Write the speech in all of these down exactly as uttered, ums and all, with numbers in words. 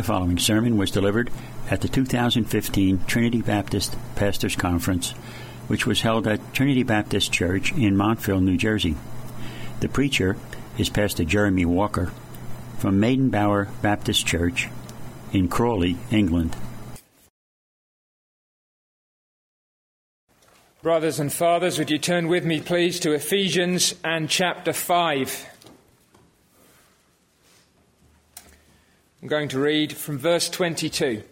The following sermon was delivered at the two thousand fifteen Trinity Baptist Pastors Conference, which was held at Trinity Baptist Church in Montville, New Jersey. The preacher is Pastor Jeremy Walker from Maidenbower Baptist Church in Crawley, England. Brothers and fathers, would you turn with me, please, to Ephesians and chapter five. I'm going to read from verse twenty-two.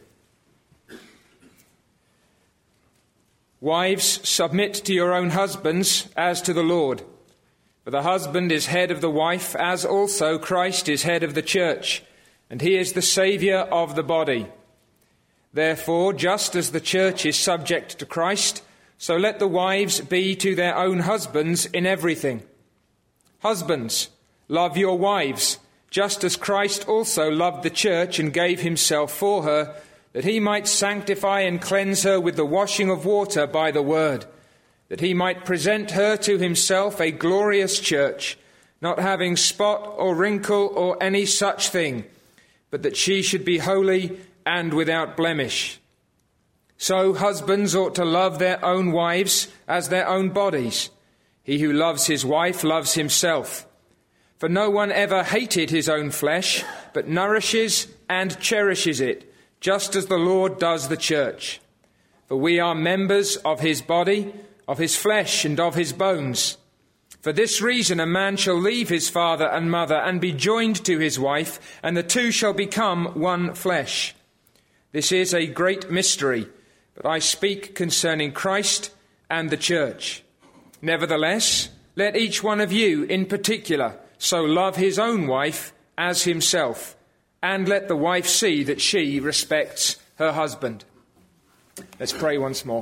Wives, submit to your own husbands as to the Lord. For the husband is head of the wife, as also Christ is head of the church, and he is the Saviour of the body. Therefore, just as the church is subject to Christ, so let the wives be to their own husbands in everything. Husbands, love your wives, just as Christ also loved the church and gave himself for her, that he might sanctify and cleanse her with the washing of water by the word, that he might present her to himself a glorious church, not having spot or wrinkle or any such thing, but that she should be holy and without blemish. So husbands ought to love their own wives as their own bodies. He who loves his wife loves himself. For no one ever hated his own flesh, but nourishes and cherishes it, just as the Lord does the church. For we are members of his body, of his flesh and of his bones. For this reason a man shall leave his father and mother and be joined to his wife, and the two shall become one flesh. This is a great mystery, but I speak concerning Christ and the church. Nevertheless, let each one of you in particular so love his own wife as himself, and let the wife see that she respects her husband. Let's pray once more.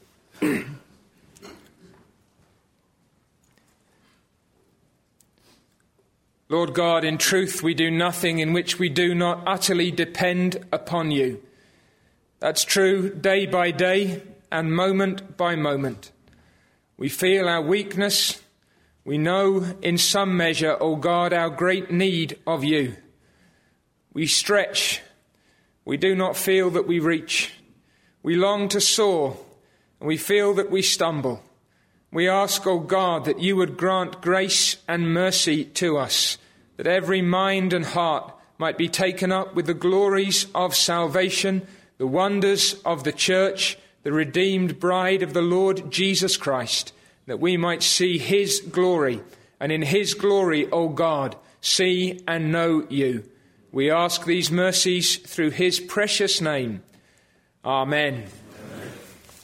Lord God, in truth we do nothing in which we do not utterly depend upon you. That's true day by day and moment by moment. We feel our weakness. We know in some measure, O God, our great need of you. We stretch. We do not feel that we reach. We long to soar, and we feel that we stumble. We ask, O God, that you would grant grace and mercy to us, that every mind and heart might be taken up with the glories of salvation, the wonders of the church, the redeemed bride of the Lord Jesus Christ, that we might see his glory, and in his glory, O God, see and know you. We ask these mercies through his precious name. Amen. Amen.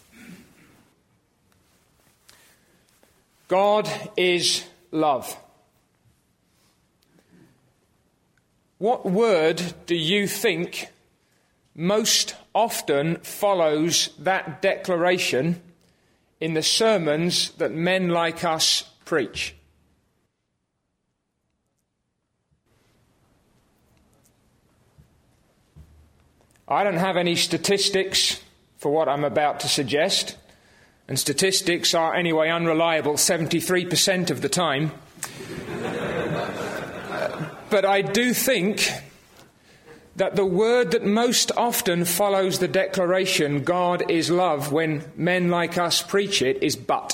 God is love. What word do you think most often follows that declaration in the sermons that men like us preach? I don't have any statistics for what I'm about to suggest, and statistics are anyway unreliable seventy-three percent of the time. But I do think that the word that most often follows the declaration, God is love, when men like us preach it, is but.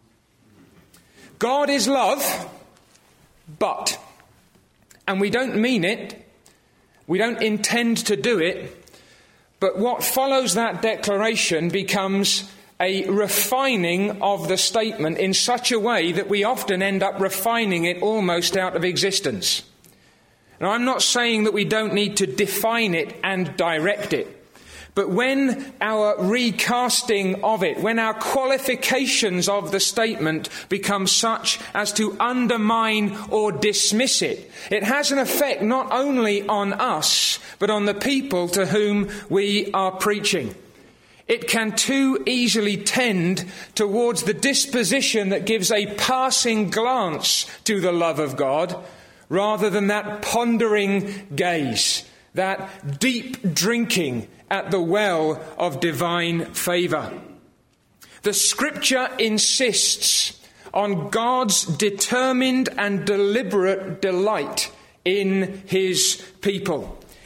God is love, but. And we don't mean it, we don't intend to do it, but what follows that declaration becomes a refining of the statement in such a way that we often end up refining it almost out of existence. Now, I'm not saying that we don't need to define it and direct it, but when our recasting of it, when our qualifications of the statement become such as to undermine or dismiss it, it has an effect not only on us, but on the people to whom we are preaching. It can too easily tend towards the disposition that gives a passing glance to the love of God, rather than that pondering gaze, that deep drinking at the well of divine favour. The Scripture insists on God's determined and deliberate delight in his people.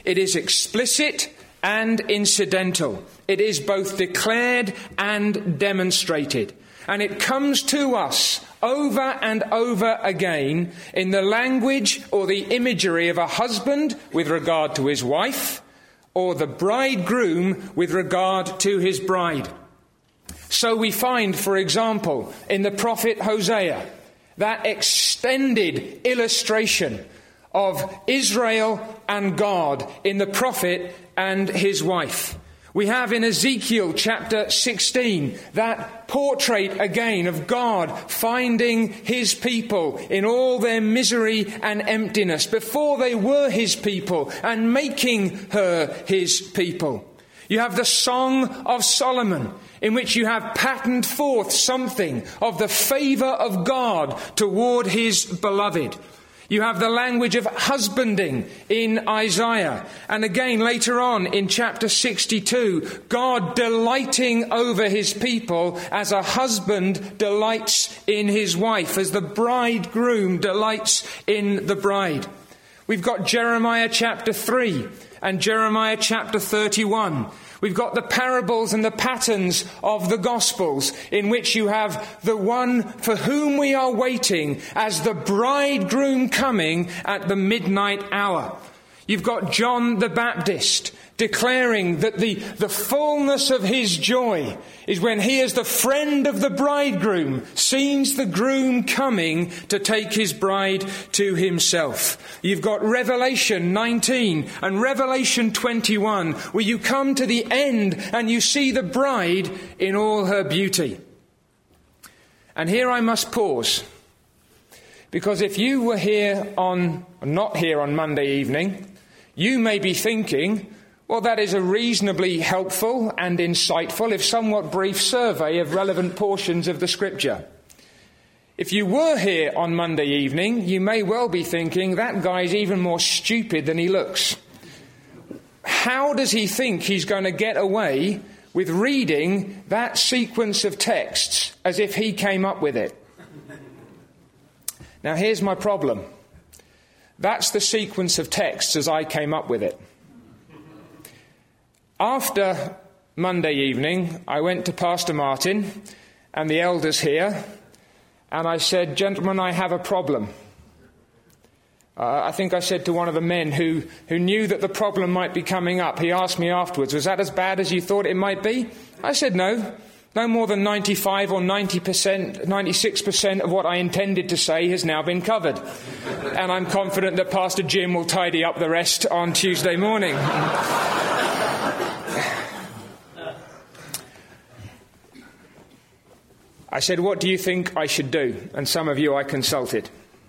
It is explicit and incidental. It is both declared and demonstrated. And it comes to us over and over again in the language or the imagery of a husband with regard to his wife, or the bridegroom with regard to his bride. So we find, for example, in the prophet Hosea, that extended illustration of Israel and God in the prophet and his wife. We have in Ezekiel chapter sixteen that portrait again of God finding his people in all their misery and emptiness before they were his people and making her his people. You have the Song of Solomon, in which you have patterned forth something of the favour of God toward his beloved. You have the language of husbanding in Isaiah. And again, later on in chapter sixty-two, God delighting over his people as a husband delights in his wife, as the bridegroom delights in the bride. We've got Jeremiah chapter three and Jeremiah chapter thirty-one. We've got the parables and the patterns of the Gospels, in which you have the one for whom we are waiting as the bridegroom coming at the midnight hour. You've got John the Baptist declaring that the, the fullness of his joy is when he, as the friend of the bridegroom, sees the groom coming to take his bride to himself. You've got Revelation nineteen and Revelation twenty-one, where you come to the end and you see the bride in all her beauty. And here I must pause, because if you were here on, not here on Monday evening, you may be thinking, well, that is a reasonably helpful and insightful, if somewhat brief, survey of relevant portions of the Scripture. If you were here on Monday evening, you may well be thinking, that guy's even more stupid than he looks. How does he think he's going to get away with reading that sequence of texts as if he came up with it? Now, here's my problem. That's the sequence of texts as I came up with it. After Monday evening, I went to Pastor Martin and the elders here, and I said, gentlemen, I have a problem. Uh, I think I said to one of the men who, who knew that the problem might be coming up, he asked me afterwards, was that as bad as you thought it might be? I said, no. No more than ninety-five or ninety percent, ninety-six percent of what I intended to say has now been covered. And I'm confident that Pastor Jim will tidy up the rest on Tuesday morning. I said, what do you think I should do? And some of you I consulted.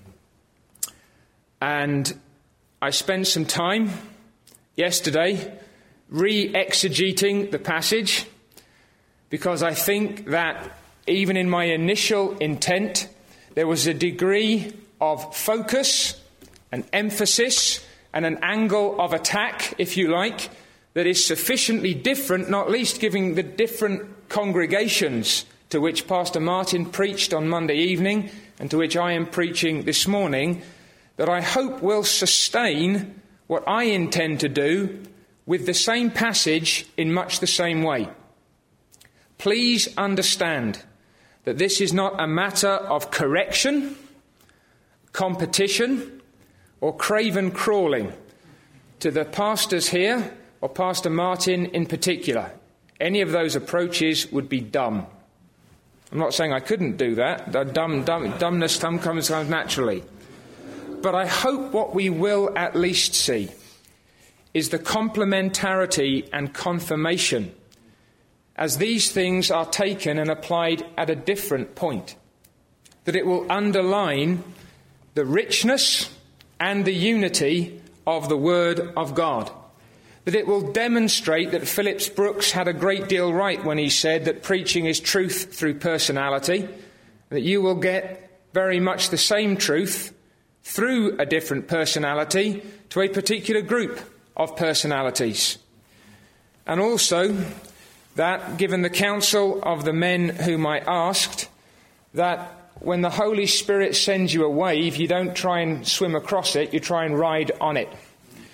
And I spent some time yesterday re-exegeting the passage, because I think that even in my initial intent, there was a degree of focus, an emphasis, and an angle of attack, if you like, that is sufficiently different, not least given the different congregations to which Pastor Martin preached on Monday evening and to which I am preaching this morning, that I hope will sustain what I intend to do with the same passage in much the same way. Please understand that this is not a matter of correction, competition, or craven crawling to the pastors here or Pastor Martin in particular. Any of those approaches would be dumb. I'm not saying I couldn't do that. Dumb, dumb, dumbness comes naturally. But I hope what we will at least see is the complementarity and confirmation as these things are taken and applied at a different point. That it will underline the richness and the unity of the Word of God. That it will demonstrate that Phillips Brooks had a great deal right when he said that preaching is truth through personality. That you will get very much the same truth through a different personality to a particular group of personalities. And also that, given the counsel of the men whom I asked, that when the Holy Spirit sends you a wave, you don't try and swim across it, you try and ride on it.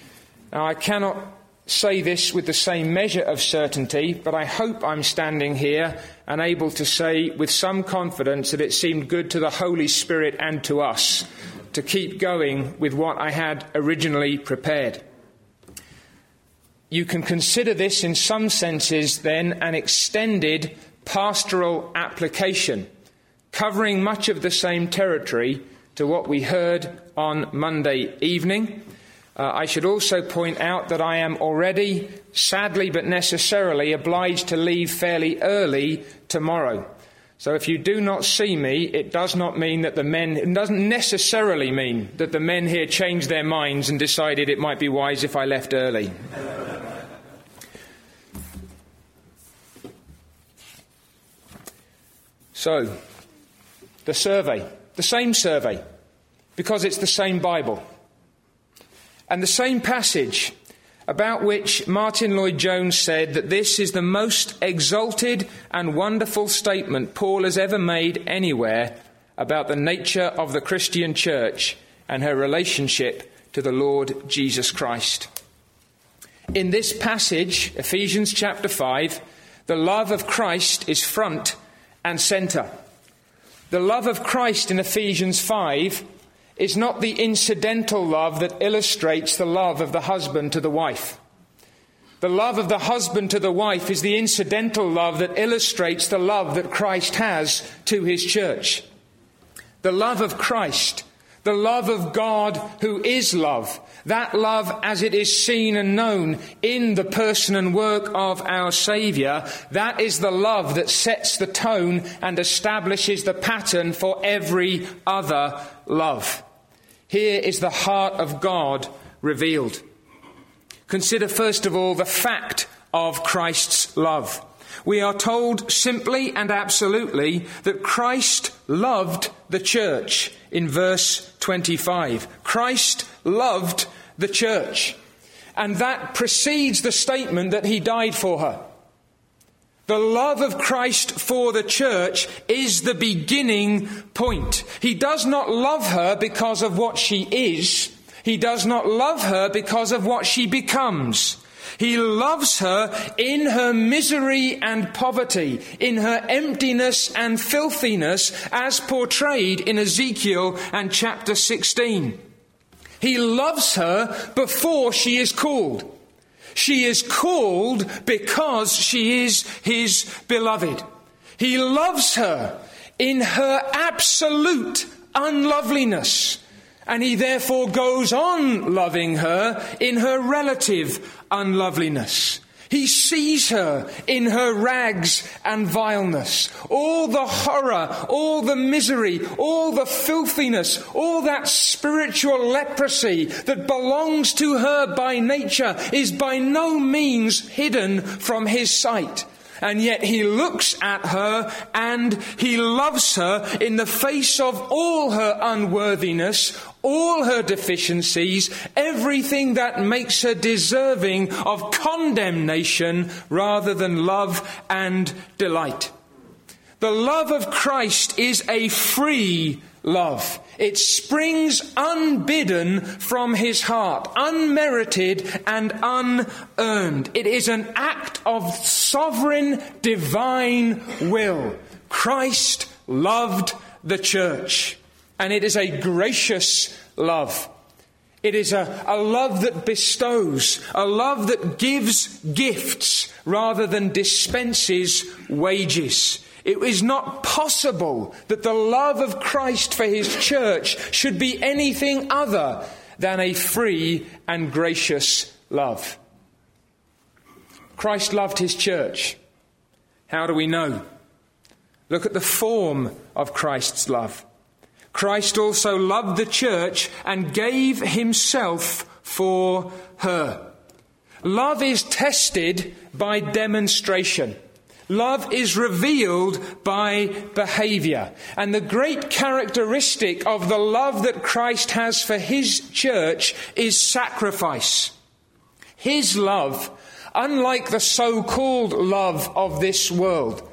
Now, I cannot say this with the same measure of certainty, but I hope I'm standing here and able to say with some confidence that it seemed good to the Holy Spirit and to us to keep going with what I had originally prepared. You can consider this in some senses then an extended pastoral application, covering much of the same territory to what we heard on Monday evening. Uh, I should also point out that I am already, sadly but necessarily, obliged to leave fairly early tomorrow. So if you do not see me, it does not mean that the men, it doesn't necessarily mean that the men here changed their minds and decided it might be wise if I left early. So, the survey, the same survey, because it's the same Bible. And the same passage about which Martin Lloyd-Jones said that this is the most exalted and wonderful statement Paul has ever made anywhere about the nature of the Christian church and her relationship to the Lord Jesus Christ. In this passage, Ephesians chapter five, the love of Christ is front and centre. The love of Christ in Ephesians five is not the incidental love that illustrates the love of the husband to the wife. The love of the husband to the wife is the incidental love that illustrates the love that Christ has to his church. The love of Christ, the love of God who is love, that love as it is seen and known in the person and work of our Saviour, that is the love that sets the tone and establishes the pattern for every other love. Here is the heart of God revealed. Consider first of all the fact of Christ's love. We are told simply and absolutely that Christ loved the church in verse twenty-five. Christ loved the church. And that precedes the statement that he died for her. The love of Christ for the church is the beginning point. He does not love her because of what she is. He does not love her because of what she becomes. He loves her in her misery and poverty, in her emptiness and filthiness, as portrayed in Ezekiel and chapter sixteen. He loves her before she is called. She is called because she is his beloved. He loves her in her absolute unloveliness, and he therefore goes on loving her in her relative unloveliness. He sees her in her rags and vileness. All the horror, all the misery, all the filthiness, all that spiritual leprosy that belongs to her by nature is by no means hidden from his sight. And yet he looks at her and he loves her in the face of all her unworthiness, all her deficiencies, everything that makes her deserving of condemnation rather than love and delight. The love of Christ is a free love. It springs unbidden from his heart, unmerited and unearned. It is an act of sovereign divine will. Christ loved the church, and it is a gracious love. It is a, a love that bestows, a love that gives gifts rather than dispenses wages. It is not possible that the love of Christ for his church should be anything other than a free and gracious love. Christ loved his church. How do we know? Look at the form of Christ's love. Christ also loved the church and gave himself for her. Love is tested by demonstration. Love is revealed by behaviour. And the great characteristic of the love that Christ has for his church is sacrifice. His love, unlike the so-called love of this world,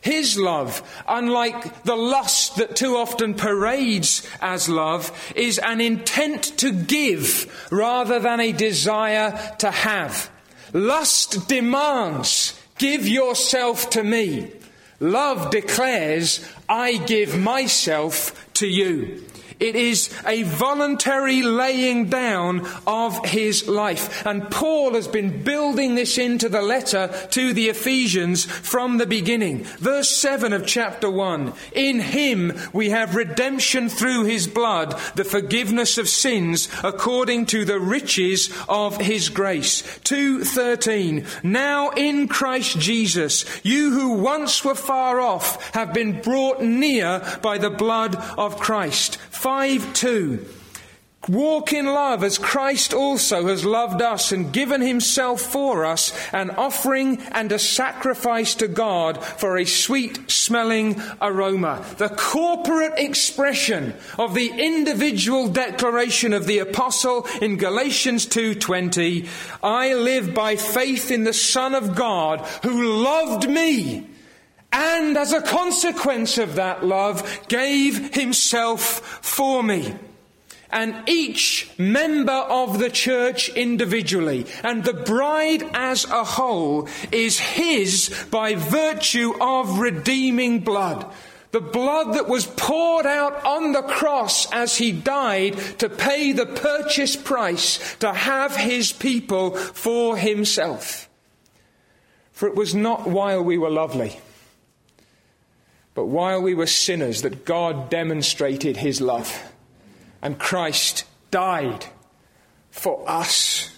His love, unlike the lust that too often parades as love, is an intent to give rather than a desire to have. Lust demands, give yourself to me. Love declares, I give myself to you. It is a voluntary laying down of his life. And Paul has been building this into the letter to the Ephesians from the beginning. Verse seven of chapter one. In him we have redemption through his blood, the forgiveness of sins according to the riches of his grace. two thirteen. Now in Christ Jesus, you who once were far off have been brought near by the blood of Christ. five two. Walk in love as Christ also has loved us and given himself for us, an offering and a sacrifice to God for a sweet smelling aroma. The corporate expression of the individual declaration of the apostle in Galatians two twenty, I live by faith in the Son of God who loved me, and as a consequence of that love, gave himself for me. And each member of the church individually and the bride as a whole is his by virtue of redeeming blood. The blood that was poured out on the cross as he died to pay the purchase price to have his people for himself. For it was not while we were lovely, but while we were sinners that God demonstrated his love. And Christ died for us.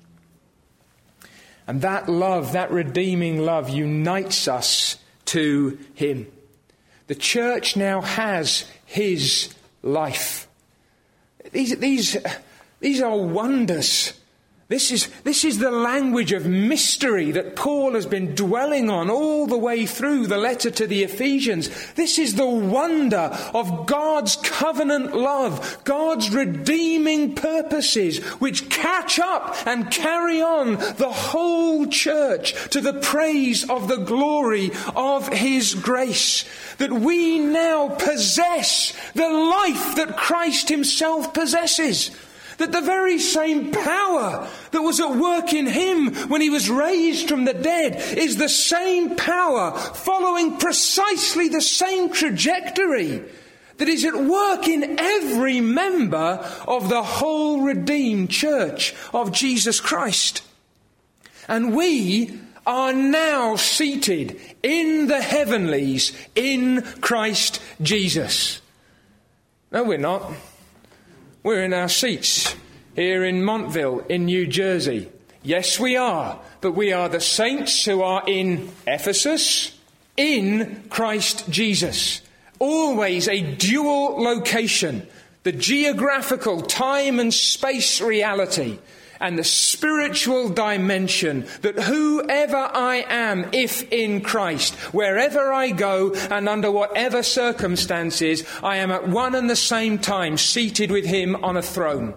And that love, that redeeming love, unites us to him. The church now has his life. These, these, these are wonders. This is, this is the language of mystery that Paul has been dwelling on all the way through the letter to the Ephesians. This is the wonder of God's covenant love, God's redeeming purposes, which catch up and carry on the whole church to the praise of the glory of his grace. That we now possess the life that Christ himself possesses. That the very same power that was at work in him when he was raised from the dead is the same power following precisely the same trajectory that is at work in every member of the whole redeemed church of Jesus Christ. And we are now seated in the heavenlies in Christ Jesus. No, we're not. We're in our seats here in Montville in New Jersey. Yes, we are. But we are the saints who are in Ephesus, in Christ Jesus. Always a dual location. The geographical time and space reality and the spiritual dimension that whoever I am, if in Christ, wherever I go and under whatever circumstances, I am at one and the same time seated with him on a throne.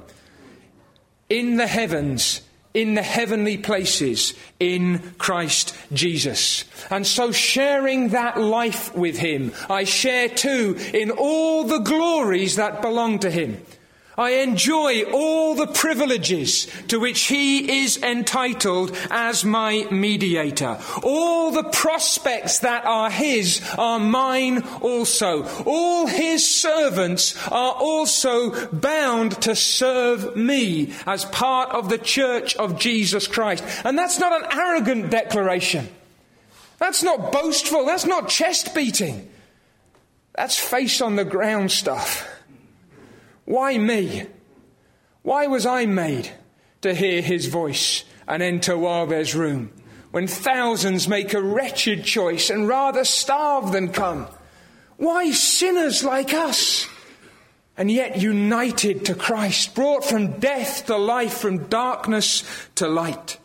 In the heavens, in the heavenly places, in Christ Jesus. And so sharing that life with him, I share too in all the glories that belong to him. I enjoy all the privileges to which he is entitled as my mediator. All the prospects that are his are mine also. All his servants are also bound to serve me as part of the church of Jesus Christ. And that's not an arrogant declaration. That's not boastful. That's not chest beating. That's face on the ground stuff. Why me? Why was I made to hear his voice and enter while there's room, when thousands make a wretched choice and rather starve than come? Why sinners like us, and yet united to Christ, brought from death to life, from darkness to light,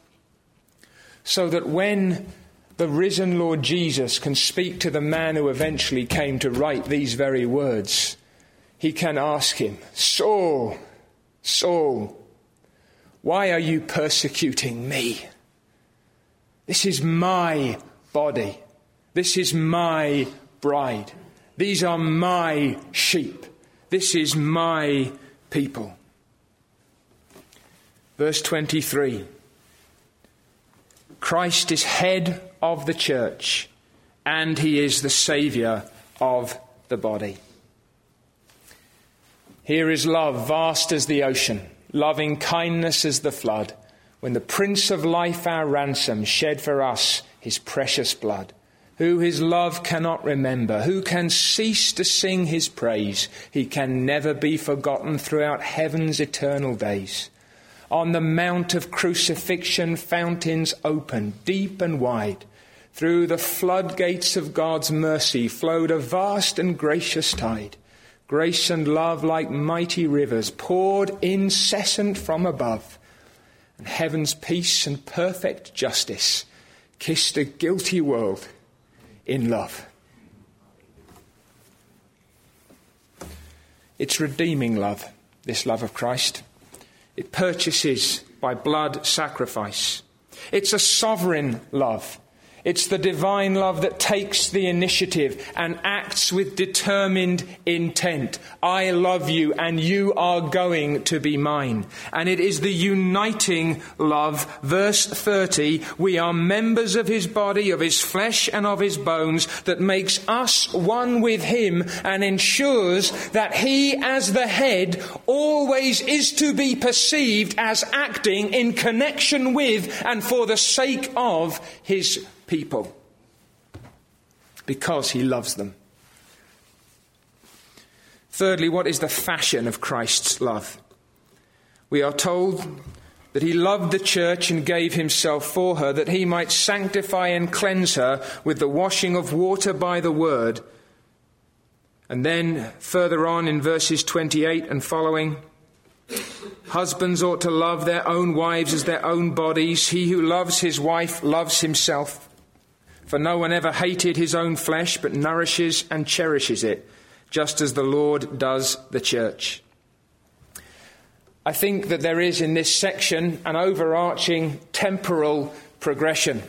so that when the risen Lord Jesus can speak to the man who eventually came to write these very words, he can ask him, Saul, Saul, why are you persecuting me? This is my body. This is my bride. These are my sheep. This is my people. Verse twenty-three. Christ is head of the church, and he is the Saviour of the body. Here is love vast as the ocean, loving kindness as the flood, when the Prince of Life, our ransom, shed for us his precious blood. Who his love cannot remember, who can cease to sing his praise? He can never be forgotten throughout heaven's eternal days. On the mount of crucifixion, fountains open deep and wide. Through the floodgates of God's mercy flowed a vast and gracious tide. Grace and love like mighty rivers poured incessant from above. And heaven's peace and perfect justice kissed a guilty world in love. It's redeeming love, this love of Christ. It purchases by blood sacrifice. It's a sovereign love. It's the divine love that takes the initiative and acts with determined intent. I love you and you are going to be mine. And it is the uniting love. Verse thirty, we are members of his body, of his flesh and of his bones, that makes us one with him and ensures that he as the head always is to be perceived as acting in connection with and for the sake of his people, because he loves them. Thirdly, what is the fashion of Christ's love? We are told that he loved the church and gave himself for her, that he might sanctify and cleanse her with the washing of water by the word. And then further on in verses twenty-eight and following, husbands ought to love their own wives as their own bodies. He who loves his wife loves himself. For no one ever hated his own flesh, but nourishes and cherishes it, just as the Lord does the church. I think that there is in this section an overarching temporal progression.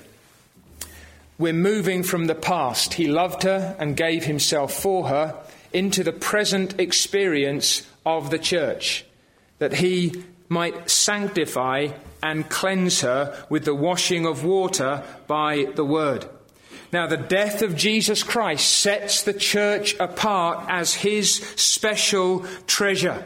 We're moving from the past, he loved her and gave himself for her, into the present experience of the church, that he might sanctify and cleanse her with the washing of water by the word. Now, the death of Jesus Christ sets the church apart as his special treasure.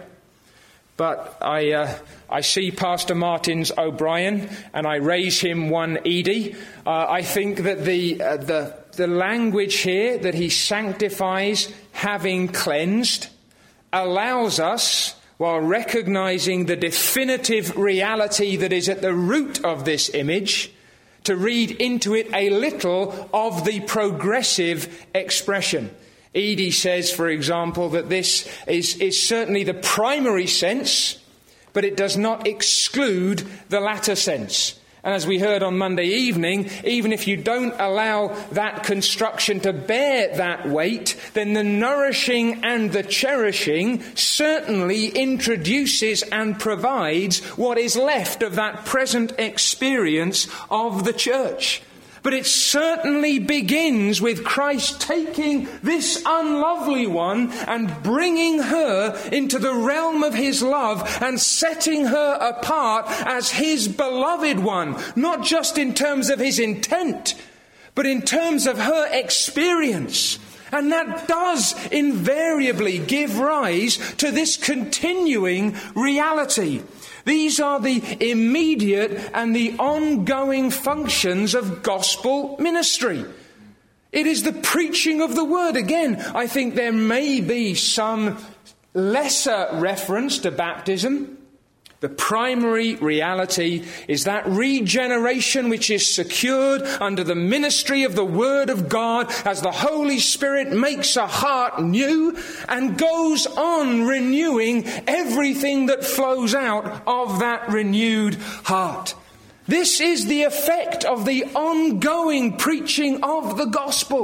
But I uh, I see Pastor Martin's O'Brien, and I raise him one Edie. Uh, I think that the uh, the the language here, that he sanctifies having cleansed, allows us, while recognizing the definitive reality that is at the root of this image, to read into it a little of the progressive expression. Edie says, for example, that this is, is certainly the primary sense, but it does not exclude the latter sense. And as we heard on Monday evening, even if you don't allow that construction to bear that weight, then the nourishing and the cherishing certainly introduces and provides what is left of that present experience of the church. But it certainly begins with Christ taking this unlovely one and bringing her into the realm of his love and setting her apart as his beloved one, not just in terms of his intent, but in terms of her experience. And that does invariably give rise to this continuing reality. These are the immediate and the ongoing functions of gospel ministry. It is the preaching of the word. Again, I think there may be some lesser reference to baptism. The primary reality is that regeneration which is secured under the ministry of the Word of God as the Holy Spirit makes a heart new and goes on renewing everything that flows out of that renewed heart. This is the effect of the ongoing preaching of the gospel.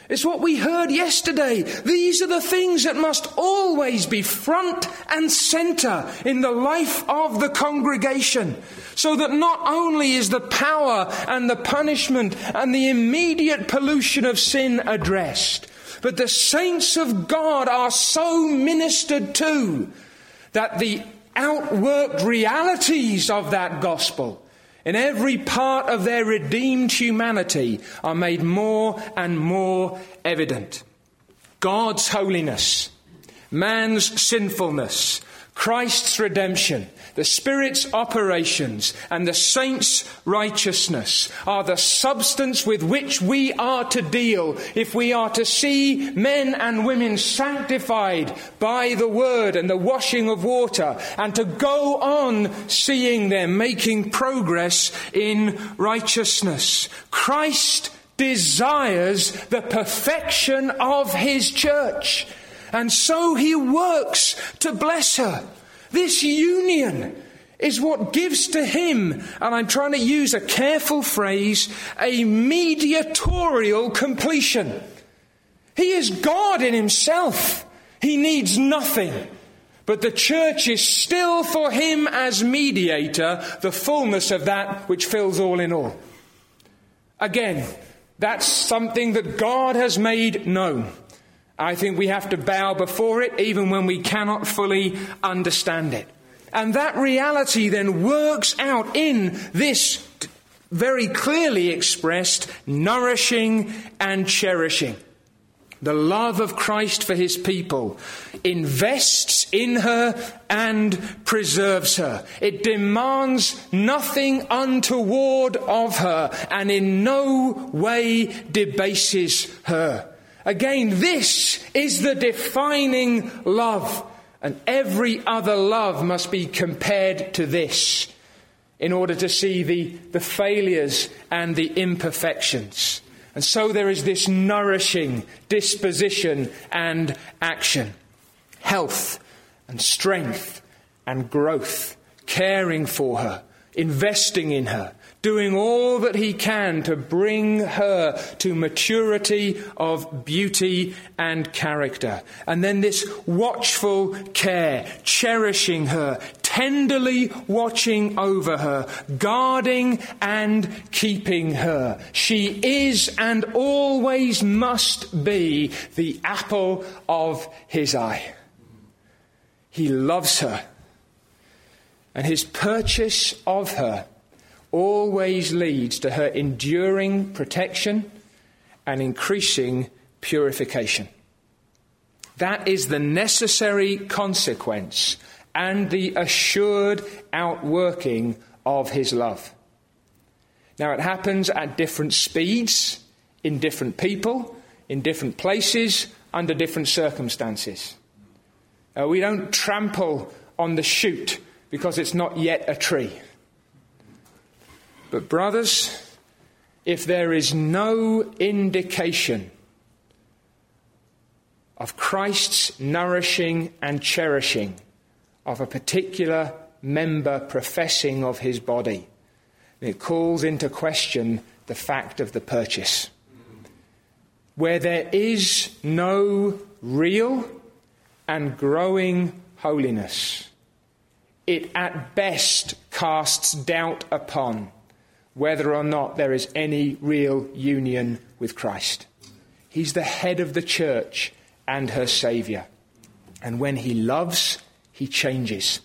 It's what we heard yesterday. These are the things that must always be front and centre in the life of the congregation, so that not only is the power and the punishment and the immediate pollution of sin addressed, but the saints of God are so ministered to that the outworked realities of that gospel in every part of their redeemed humanity are made more and more evident. God's holiness, man's sinfulness, Christ's redemption, the Spirit's operations, and the saints' righteousness are the substance with which we are to deal if we are to see men and women sanctified by the word and the washing of water, and to go on seeing them making progress in righteousness. Christ desires the perfection of his church, and so he works to bless her. This union is what gives to him, and I'm trying to use a careful phrase, a mediatorial completion. He is God in himself. He needs nothing. But the church is still for him as mediator, the fullness of that which fills all in all. Again, that's something that God has made known. I think we have to bow before it even when we cannot fully understand it. And that reality then works out in this very clearly expressed nourishing and cherishing. The love of Christ for his people invests in her and preserves her. It demands nothing untoward of her and in no way debases her. Again, this is the defining love, and every other love must be compared to this in order to see the, the failures and the imperfections. And so there is this nourishing disposition and action, health and strength and growth, caring for her, investing in her, doing all that he can to bring her to maturity of beauty and character. And then this watchful care, cherishing her, tenderly watching over her, guarding and keeping her. She is and always must be the apple of his eye. He loves her, and his purchase of her always leads to her enduring protection and increasing purification. That is the necessary consequence and the assured outworking of his love. Now, it happens at different speeds, in different people, in different places, under different circumstances. Uh, we don't trample on the shoot because it's not yet a tree. But brothers, if there is no indication of Christ's nourishing and cherishing of a particular member professing of his body, it calls into question the fact of the purchase. Where there is no real and growing holiness, it at best casts doubt upon whether or not there is any real union with Christ. He's the head of the church and her Saviour. And when he loves, he changes.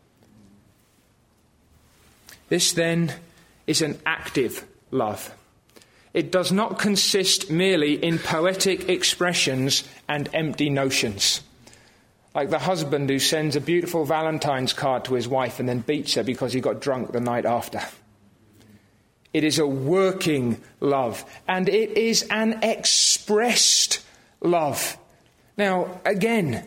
This then is an active love. It does not consist merely in poetic expressions and empty notions. Like the husband who sends a beautiful Valentine's card to his wife and then beats her because he got drunk the night after. It is a working love, and it is an expressed love. Now, again,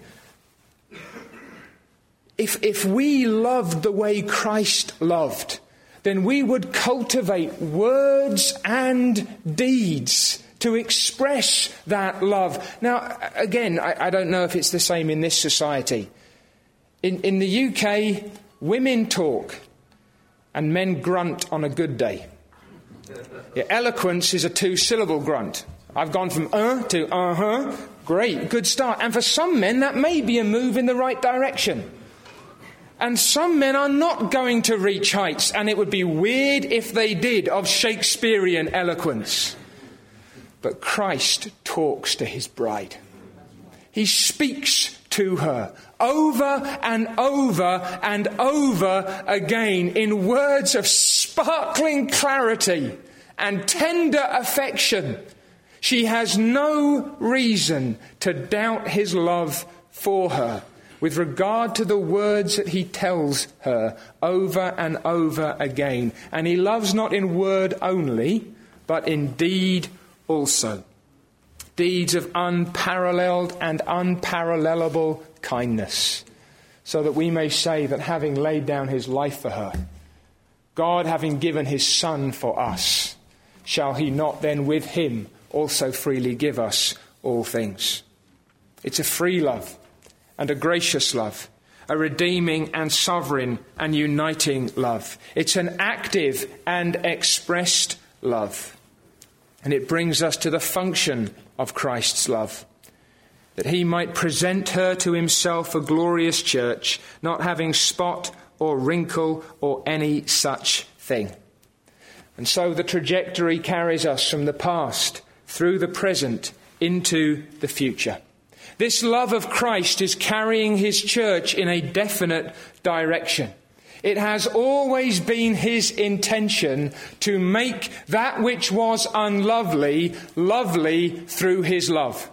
if, if we loved the way Christ loved, then we would cultivate words and deeds to express that love. Now, again, I, I don't know if it's the same in this society. In, in the U K, women talk and men grunt on a good day. Yeah, eloquence is a two-syllable grunt. I've gone from uh to uh-huh. Great, good start. And for some men, that may be a move in the right direction. And some men are not going to reach heights, and it would be weird if they did, of Shakespearean eloquence. But Christ talks to his bride. He speaks to her over and over and over again in words of sparkling clarity and tender affection. She has no reason to doubt his love for her with regard to the words that he tells her over and over again. And he loves not in word only, but in deed also. Deeds of unparalleled and unparallelable kindness, so that we may say that having laid down his life for her, God having given his Son for us, shall he not then with him also freely give us all things? It's a free love and a gracious love, a redeeming and sovereign and uniting love. It's an active and expressed love. And it brings us to the function of Christ's love, that he might present her to himself a glorious church, not having spot or wrinkle or any such thing. And so the trajectory carries us from the past through the present into the future. This love of Christ is carrying his church in a definite direction. It has always been his intention to make that which was unlovely, lovely through his love,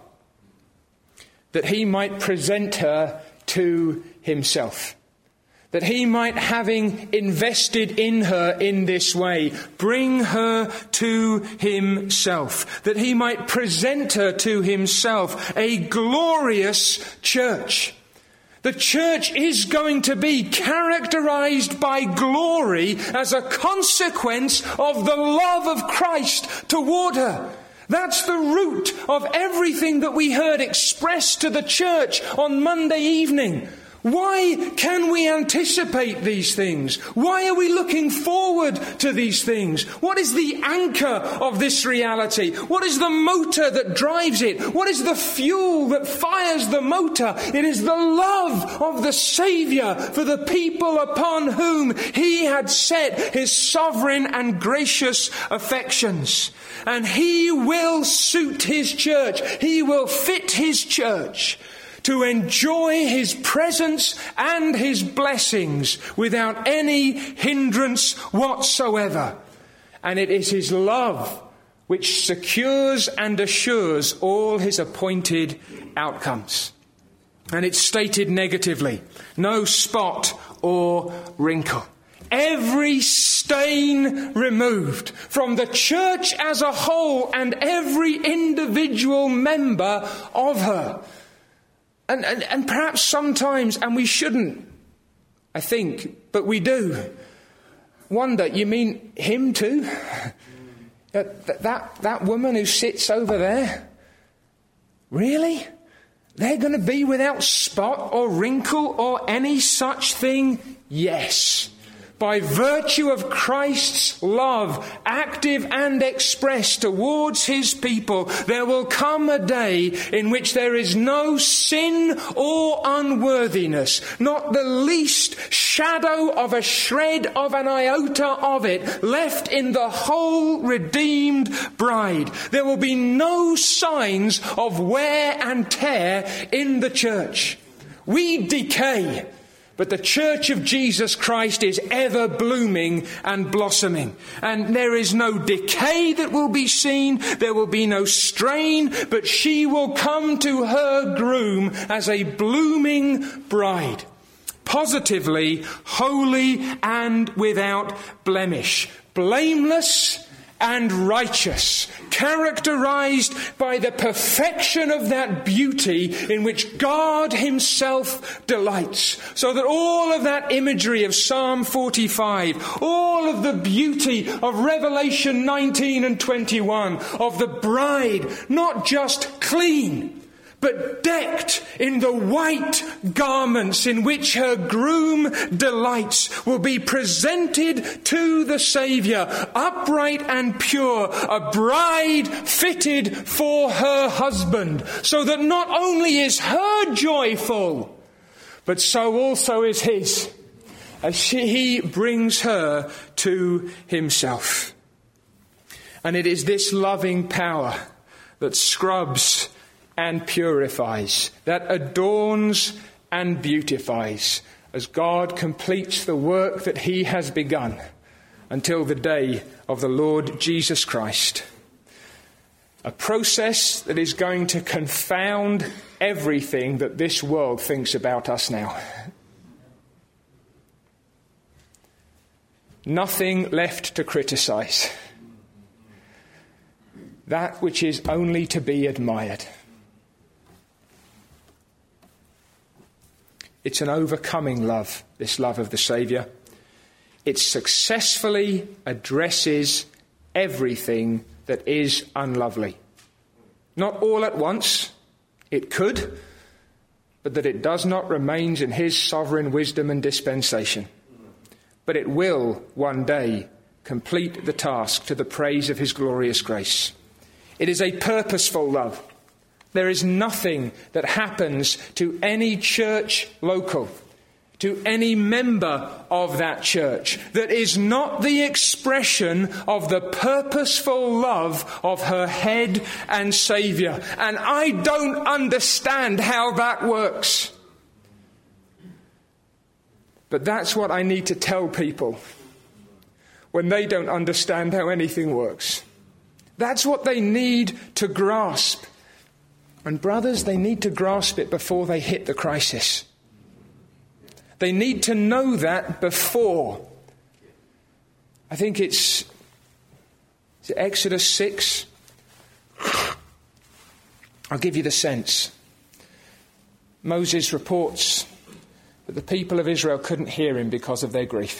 that he might present her to himself, that he might, having invested in her in this way, bring her to himself, that he might present her to himself, a glorious church. The church is going to be characterized by glory as a consequence of the love of Christ toward her. That's the root of everything that we heard expressed to the church on Monday evening. Why can we anticipate these things? Why are we looking forward to these things? What is the anchor of this reality? What is the motor that drives it? What is the fuel that fires the motor? It is the love of the Saviour for the people upon whom he had set his sovereign and gracious affections. And he will suit his church. He will fit his church to enjoy his presence and his blessings without any hindrance whatsoever. And it is his love which secures and assures all his appointed outcomes. And it's stated negatively: no spot or wrinkle. Every stain removed from the church as a whole and every individual member of her. And, and, and perhaps sometimes, and we shouldn't, I think, but we do, wonder, you mean him too? that, that, that woman who sits over there? Really? They're going to be without spot or wrinkle or any such thing? Yes. By virtue of Christ's love, active and expressed towards his people, there will come a day in which there is no sin or unworthiness, not the least shadow of a shred of an iota of it left in the whole redeemed bride. There will be no signs of wear and tear in the church. We decay, but the church of Jesus Christ is ever blooming and blossoming. And there is no decay that will be seen. There will be no strain, but she will come to her groom as a blooming bride. Positively, holy and without blemish. Blameless and righteous, characterized by the perfection of that beauty in which God himself delights. So that all of that imagery of Psalm forty-five, all of the beauty of Revelation nineteen and twenty-one, of the bride, not just clean, but decked in the white garments in which her groom delights, will be presented to the Saviour, upright and pure, a bride fitted for her husband, so that not only is her joy full, but so also is his, as she, he brings her to himself. And it is this loving power that scrubs and purifies, that adorns and beautifies, as God completes the work that he has begun until the day of the Lord Jesus Christ. A process that is going to confound everything that this world thinks about us now. Nothing left to criticize. That which is only to be admired. It's an overcoming love, this love of the Saviour. It successfully addresses everything that is unlovely. Not all at once, it could, but that it does not remains in his sovereign wisdom and dispensation. But it will one day complete the task to the praise of his glorious grace. It is a purposeful love. There is nothing that happens to any church local, to any member of that church, that is not the expression of the purposeful love of her head and Saviour. And I don't understand how that works. But that's what I need to tell people when they don't understand how anything works. That's what they need to grasp. And brothers, they need to grasp it before they hit the crisis. They need to know that before. I think it's, is it Exodus six? I'll give you the sense. Moses reports that the people of Israel couldn't hear him because of their grief.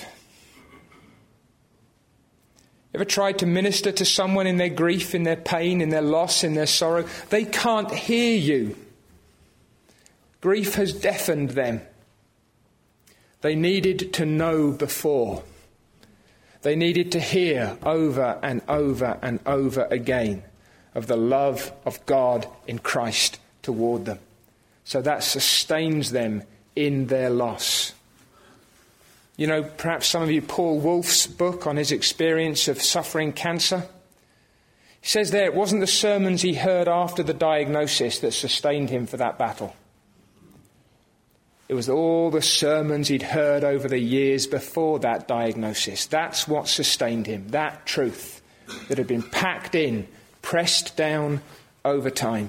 Ever tried to minister to someone in their grief, in their pain, in their loss, in their sorrow? They can't hear you. Grief has deafened them. They needed to know before. They needed to hear over and over and over again of the love of God in Christ toward them. So that sustains them in their loss. You know, perhaps some of you, Paul Wolf's book on his experience of suffering cancer. He says there, it wasn't the sermons he heard after the diagnosis that sustained him for that battle. It was all the sermons he'd heard over the years before that diagnosis. That's what sustained him, that truth that had been packed in, pressed down over time.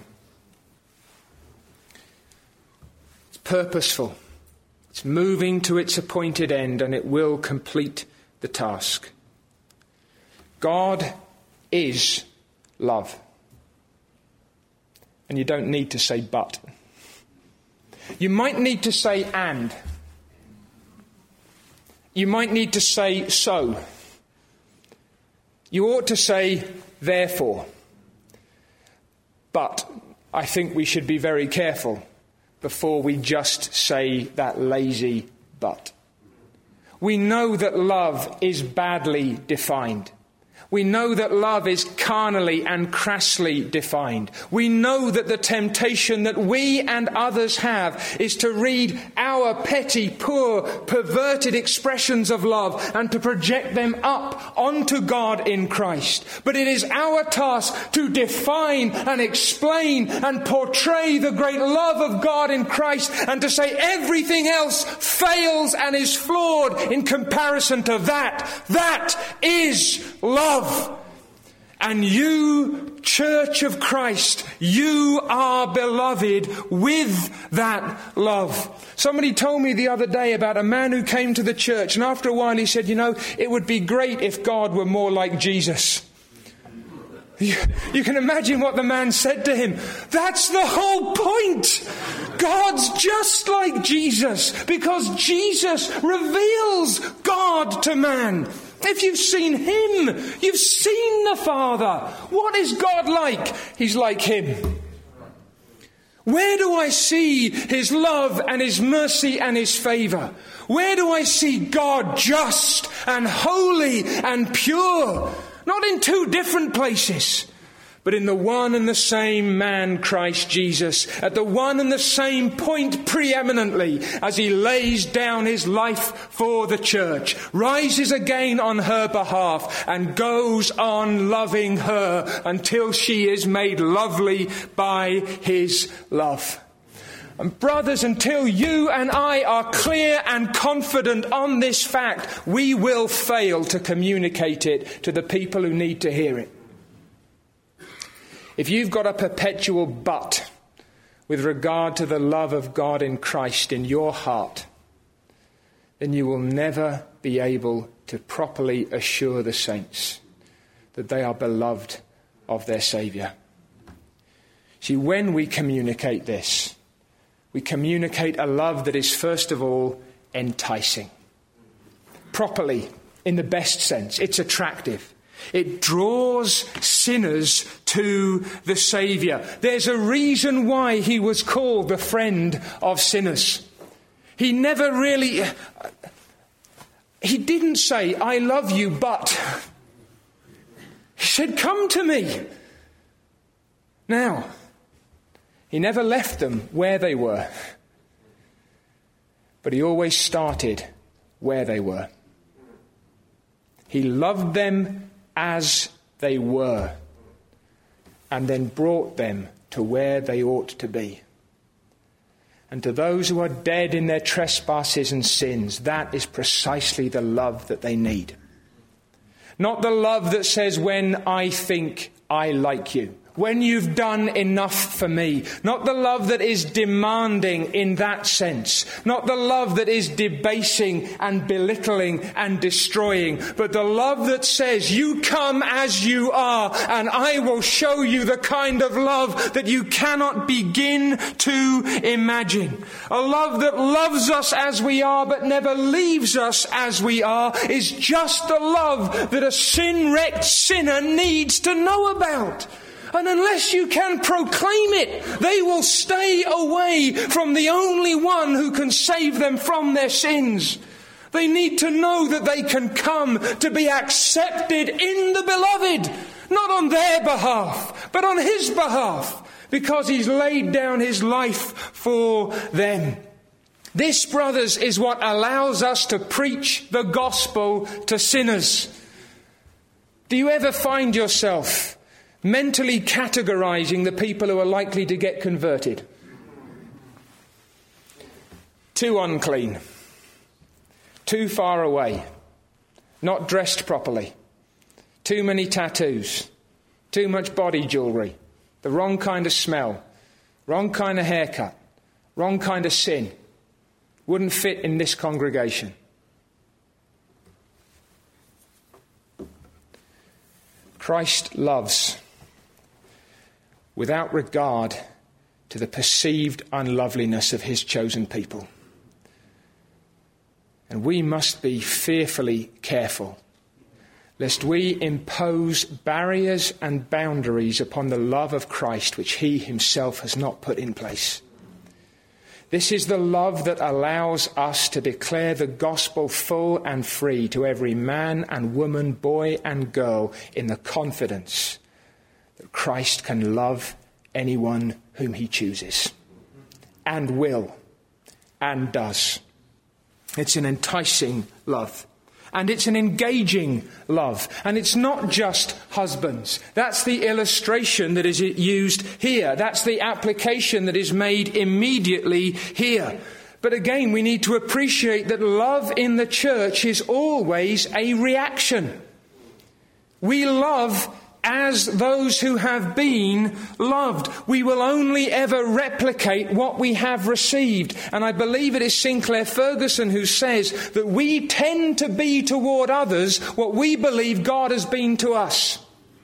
It's purposeful. It's moving to its appointed end, and it will complete the task. God is love. And you don't need to say but. You might need to say and. You might need to say so. You ought to say therefore. But I think we should be very careful before we just say that lazy but. We know that love is badly defined. We know that love is carnally and crassly defined. We know that the temptation that we and others have is to read our petty, poor, perverted expressions of love and to project them up onto God in Christ. But it is our task to define and explain and portray the great love of God in Christ, and to say everything else fails and is flawed in comparison to that. That is love. And you, Church of Christ, you are beloved with that love. Somebody told me the other day about a man who came to the church, and after a while he said, you know, it would be great if God were more like Jesus. You, you can imagine what the man said to him. That's the whole point. God's just like Jesus, because Jesus reveals God to man. If you've seen him, you've seen the Father. What is God like? He's like him. Where do I see his love and his mercy and his favour? Where do I see God just and holy and pure? Not in two different places, but in the one and the same man, Christ Jesus, at the one and the same point preeminently, as he lays down his life for the church, rises again on her behalf, and goes on loving her until she is made lovely by his love. And brothers, until you and I are clear and confident on this fact, we will fail to communicate it to the people who need to hear it. If you've got a perpetual but with regard to the love of God in Christ in your heart, then you will never be able to properly assure the saints that they are beloved of their Saviour. See, when we communicate this, we communicate a love that is first of all enticing. Properly, in the best sense, it's attractive. It draws sinners to the Saviour. There's a reason why he was called the friend of sinners. He never really... He didn't say, I love you, but... He said, come to me. Now, he never left them where they were. But he always started where they were. He loved them as they were, and then brought them to where they ought to be. And to those who are dead in their trespasses and sins, that is precisely the love that they need. Not the love that says, when I think I like you, when you've done enough for me. Not the love that is demanding in that sense. Not the love that is debasing and belittling and destroying. But the love that says, you come as you are, and I will show you the kind of love that you cannot begin to imagine. A love that loves us as we are, but never leaves us as we are, is just the love that a sin-wrecked sinner needs to know about. And unless you can proclaim it, they will stay away from the only one who can save them from their sins. They need to know that they can come to be accepted in the beloved, not on their behalf, but on his behalf, because he's laid down his life for them. This, brothers, is what allows us to preach the gospel to sinners. Do you ever find yourself mentally categorizing the people who are likely to get converted? Too unclean, too far away, not dressed properly, too many tattoos, too much body jewellery, the wrong kind of smell, wrong kind of haircut, wrong kind of sin, wouldn't fit in this congregation. Christ loves without regard to the perceived unloveliness of his chosen people. And we must be fearfully careful, lest we impose barriers and boundaries upon the love of Christ which he himself has not put in place. This is the love that allows us to declare the gospel full and free to every man and woman, boy and girl, in the confidence that Christ can love anyone whom he chooses, and will, and does. It's an enticing love, and it's an engaging love, and it's not just husbands. That's the illustration that is used here. That's the application that is made immediately here. But again, we need to appreciate that love in the church is always a reaction. We love as those who have been loved. We will only ever replicate what we have received. And I believe it is Sinclair Ferguson who says that we tend to be toward others what we believe God has been to us.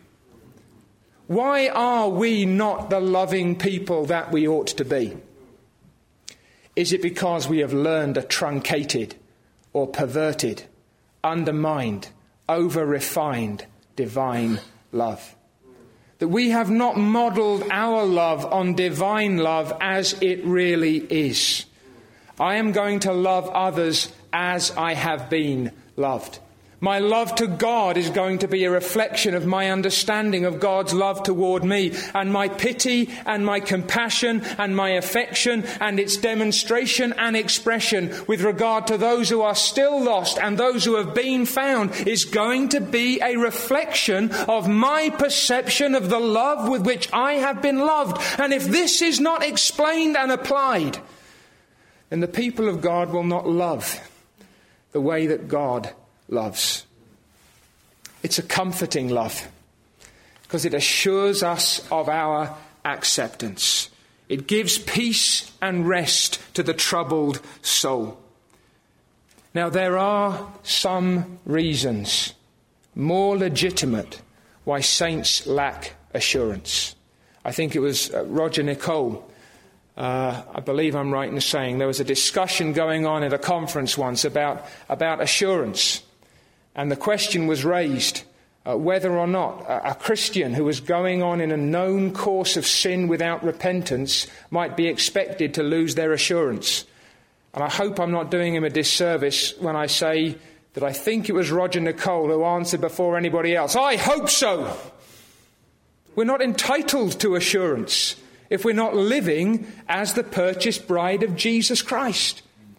Why are we not the loving people that we ought to be? Is it because we have learned a truncated or perverted, undermined, over-refined divine love? that we have not modelled our love on divine love as it really is. I am going to love others as I have been loved. My love to God is going to be a reflection of my understanding of God's love toward me, and my pity and my compassion and my affection and its demonstration and expression with regard to those who are still lost and those who have been found is going to be a reflection of my perception of the love with which I have been loved. And if this is not explained and applied, then the people of God will not love the way that God loves. It's a comforting love because it assures us of our acceptance. It gives peace and rest to the troubled soul. Now, there are some reasons more legitimate why saints lack assurance. I think it was uh, Roger Nicole. Uh, I believe I'm right in saying there was a discussion going on at a conference once about, about assurance. And the question was raised uh, whether or not a, a Christian who was going on in a known course of sin without repentance might be expected to lose their assurance. And I hope I'm not doing him a disservice when I say that I think it was Roger Nicole who answered before anybody else. I hope so. We're not entitled to assurance if we're not living as the purchased bride of Jesus Christ.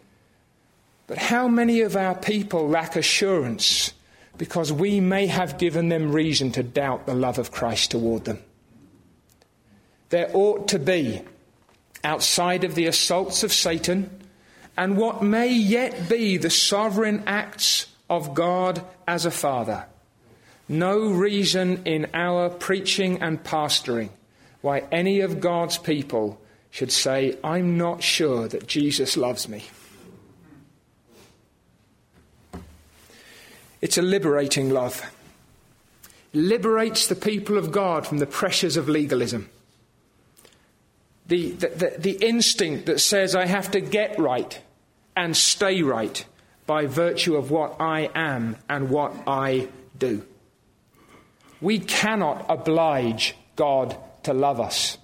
But how many of our people lack assurance because we may have given them reason to doubt the love of Christ toward them? There ought to be, outside of the assaults of Satan and what may yet be the sovereign acts of God as a Father, no reason in our preaching and pastoring why any of God's people should say, I'm not sure that Jesus loves me. It's a liberating love. It liberates the people of God from the pressures of legalism. The, the, the, the instinct that says I have to get right and stay right by virtue of what I am and what I do. We cannot oblige God to love us.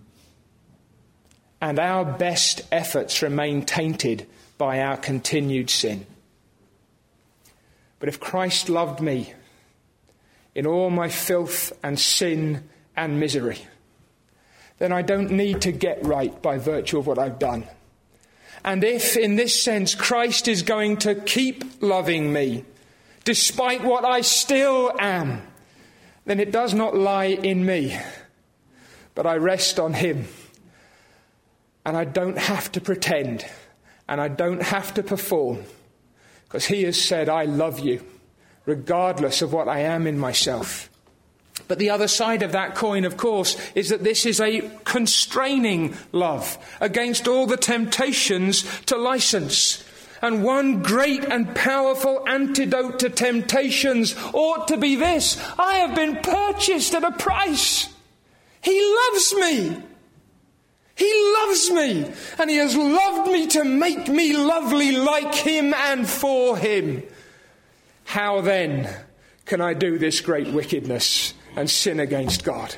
And our best efforts remain tainted by our continued sin. But if Christ loved me in all my filth and sin and misery, then I don't need to get right by virtue of what I've done. And if, in this sense, Christ is going to keep loving me, despite what I still am, then it does not lie in me, but I rest on him. And I don't have to pretend, and I don't have to perform, because he has said, I love you, regardless of what I am in myself. But the other side of that coin, of course, is that this is a constraining love against all the temptations to license. And one great and powerful antidote to temptations ought to be this: I have been purchased at a price. He loves me. He loves me, and he has loved me to make me lovely like him and for him. How then can I do this great wickedness and sin against God?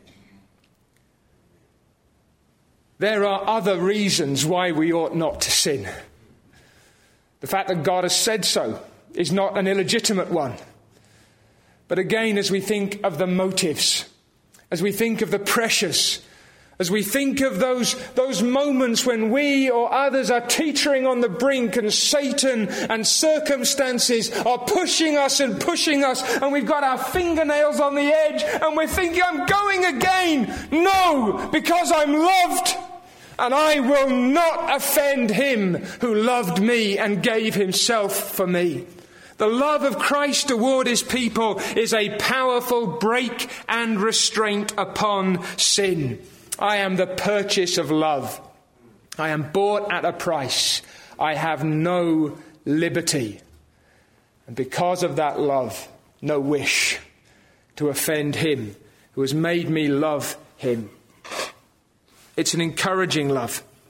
There are other reasons why we ought not to sin. The fact that God has said so is not an illegitimate one. But again, as we think of the motives, as we think of the pressures, as we think of those, those moments when we or others are teetering on the brink and Satan and circumstances are pushing us and pushing us, and we've got our fingernails on the edge and we're thinking, I'm going again. No, because I'm loved, and I will not offend him who loved me and gave himself for me. The love of Christ toward his people is a powerful brake and restraint upon sin. I am the purchase of love. I am bought at a price. I have no liberty. And because of that love, no wish to offend him who has made me love him. It's an encouraging love.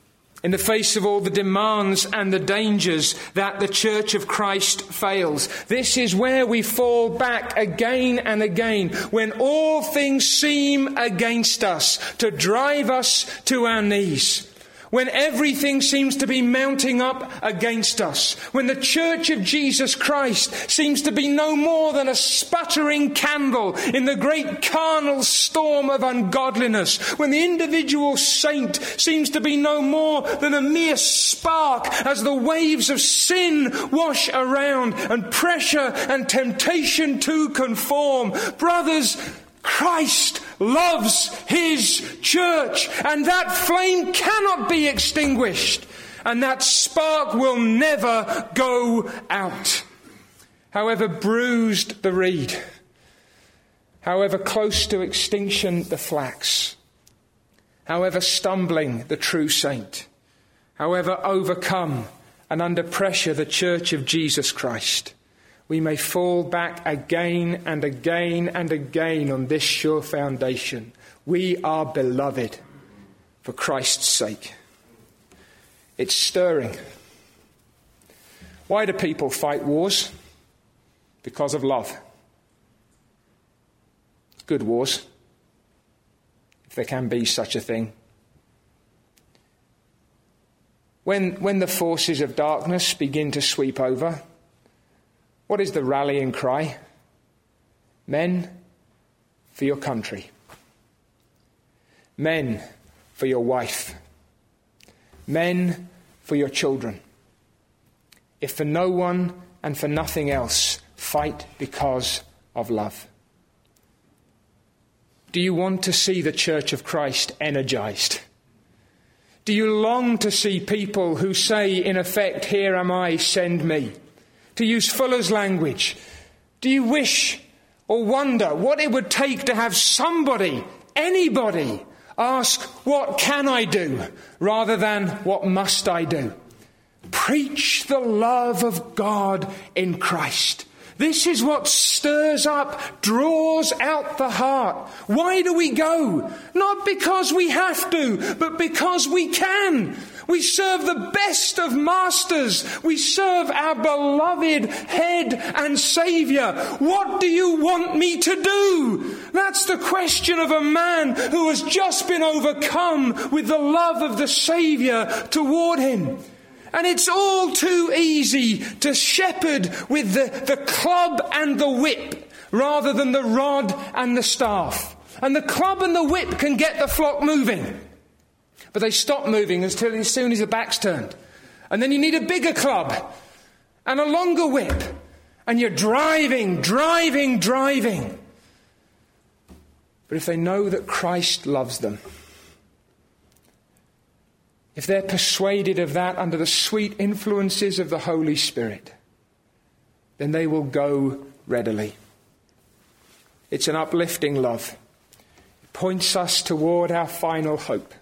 in the face of all the demands and the dangers that the Church of Christ fails. This is where we fall back again and again, when all things seem against us, to drive us to our knees. When everything seems to be mounting up against us. When the Church of Jesus Christ seems to be no more than a sputtering candle in the great carnal storm of ungodliness. When the individual saint seems to be no more than a mere spark as the waves of sin wash around and pressure and temptation to conform. Brothers, Christ loves his church, and that flame cannot be extinguished, and that spark will never go out. However bruised the reed, however close to extinction the flax, however stumbling the true saint, however overcome and under pressure the Church of Jesus Christ, we may fall back again and again and again on this sure foundation. We are beloved for Christ's sake. It's stirring. Why do people fight wars? Because of love. Good wars, if there can be such a thing. When, when the forces of darkness begin to sweep over, what is the rallying cry? Men, for your country. Men, for your wife. Men, for your children. If for no one and for nothing else, fight because of love. Do you want to see the Church of Christ energized? Do you long to see people who say, in effect, "Here am I, send me"? To use Fuller's language, do you wish or wonder what it would take to have somebody, anybody, ask, "What can I do?" rather than "What must I do?" Preach the love of God in Christ. This is what stirs up, draws out the heart. Why do we go? Not because we have to, but because we can. We serve the best of masters. We serve our beloved head and Saviour. What do you want me to do? That's the question of a man who has just been overcome with the love of the Saviour toward him. And it's all too easy to shepherd with the, the club and the whip rather than the rod and the staff. And the club and the whip can get the flock moving. But they stop moving until as soon as the back's turned. And then you need a bigger club and a longer whip. And you're driving, driving, driving. But if they know that Christ loves them, if they're persuaded of that under the sweet influences of the Holy Spirit, then they will go readily. It's an uplifting love. It points us toward our final hope.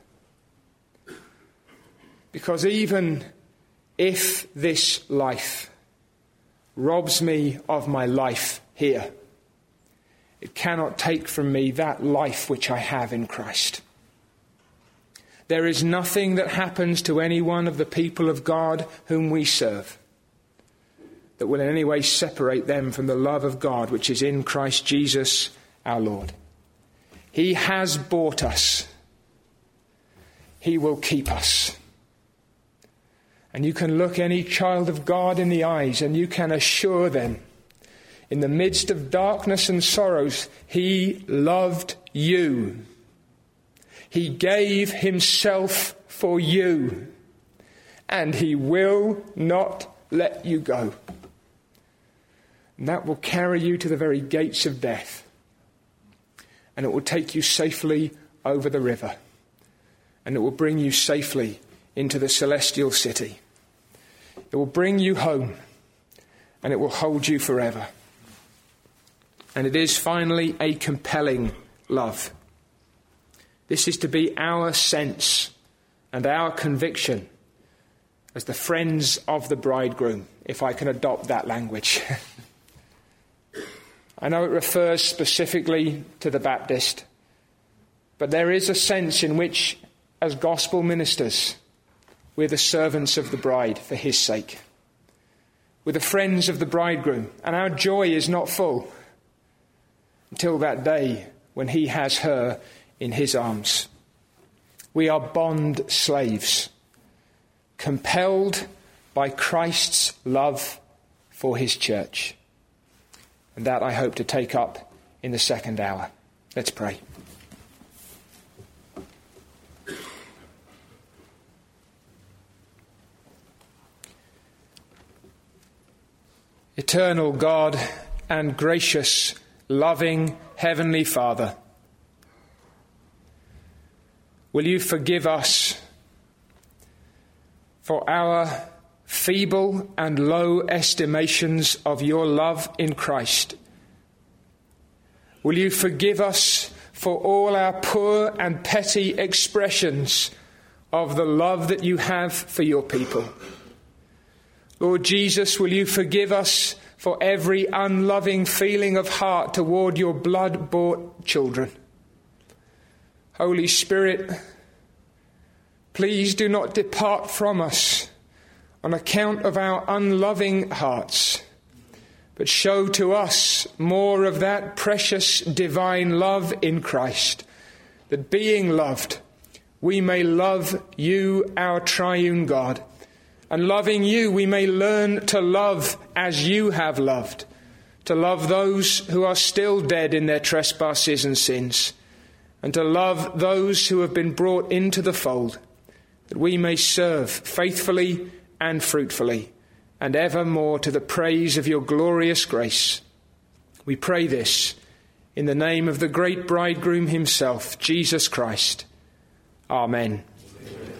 Because even if this life robs me of my life here, it cannot take from me that life which I have in Christ. There is nothing that happens to any one of the people of God whom we serve that will in any way separate them from the love of God which is in Christ Jesus our Lord. He has bought us. He will keep us. And you can look any child of God in the eyes and you can assure them, in the midst of darkness and sorrows, He loved you. He gave Himself for you. And He will not let you go. And that will carry you to the very gates of death. And it will take you safely over the river. And it will bring you safely into the celestial city. It will bring you home. And it will hold you forever. And it is finally a compelling love. This is to be our sense and our conviction as the friends of the bridegroom, if I can adopt that language. I know it refers specifically to the Baptist, but there is a sense in which, as gospel ministers, we're the servants of the bride for his sake. We're the friends of the bridegroom, and our joy is not full until that day when he has her in his arms. We are bond slaves, compelled by Christ's love for his church. And that I hope to take up in the second hour. Let's pray. Eternal God and gracious, loving Heavenly Father, will you forgive us for our feeble and low estimations of your love in Christ? Will you forgive us for all our poor and petty expressions of the love that you have for your people? Lord Jesus, will you forgive us for every unloving feeling of heart toward your blood-bought children? Holy Spirit, please do not depart from us on account of our unloving hearts, but show to us more of that precious divine love in Christ, that being loved, we may love you, our triune God, and loving you, we may learn to love as you have loved, to love those who are still dead in their trespasses and sins, and to love those who have been brought into the fold, that we may serve faithfully and fruitfully, and evermore to the praise of your glorious grace. We pray this in the name of the great bridegroom himself, Jesus Christ. Amen. Amen.